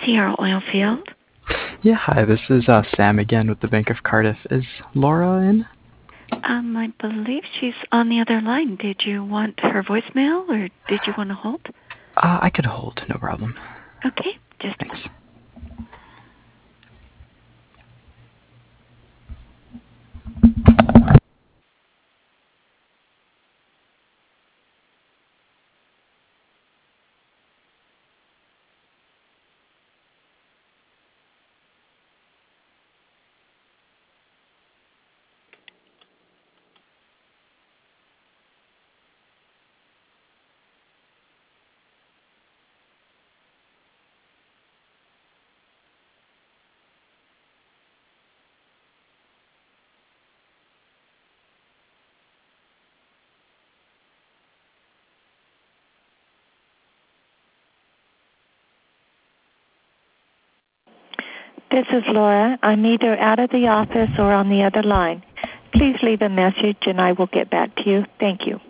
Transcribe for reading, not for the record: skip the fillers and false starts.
Sierra Oilfield. Yeah, hi, this is Sam again with the Bank of Cardiff. Is Laura in? I believe she's on the other line. Did you want her voicemail or did you want to hold? I could hold, no problem. Okay, just Thanks. This is Laura. I'm either out of the office or on the other line. Please leave a message and I will get back to you. Thank you.